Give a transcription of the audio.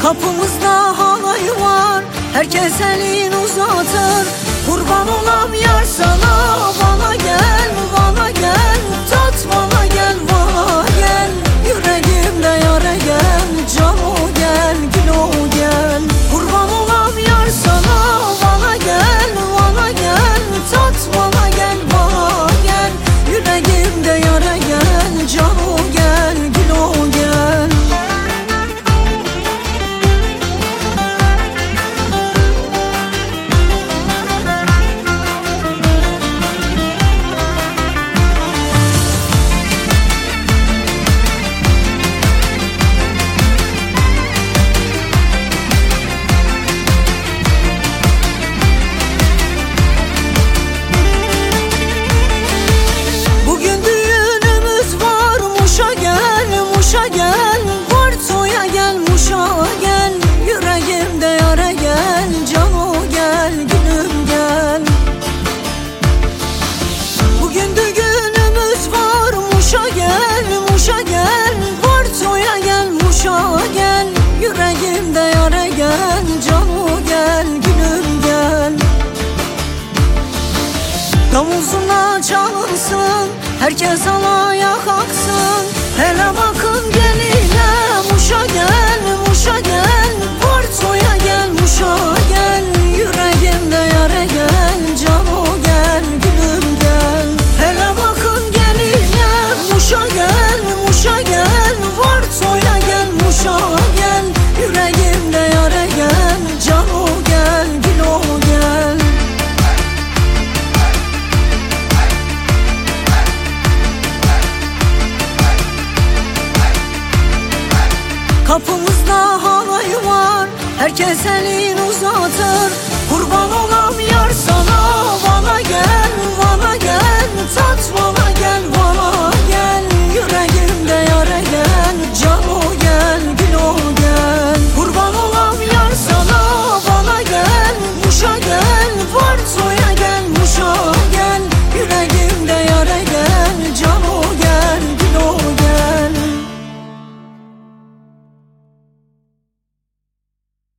Kapımızda halay var, herkes elini uzatır. Kurban olam yar sana, bana gel, bana gel. Tat bana gel, bana gel. Yüreğimde yare gel, cano gel, gülo gel. Kurban olam yar sana, bana gel, bana gel. Tat bana gel, bana gel. Yüreğimde yare gel, cano gel, gülo gel. Yüreğimde yare gel, cano gel, gülüm gel. Davul çalınsın, herkes alaya kalksın. Hele bakın geline, Muş'a gel, Muş'a gel. Porto'ya gel, Muş'a gel. Yüreğimde yare gel, cano gel, gülüm gel. Hele bakın geline, Muş'a gel, Muş'a gel. Porto'ya gel, Muş'a gel. Yüreğimde yare gel, cano gel, gülo gel. Kapımızda halay var, herkes elini uzatır. Kurban olam yar sana, bana gel.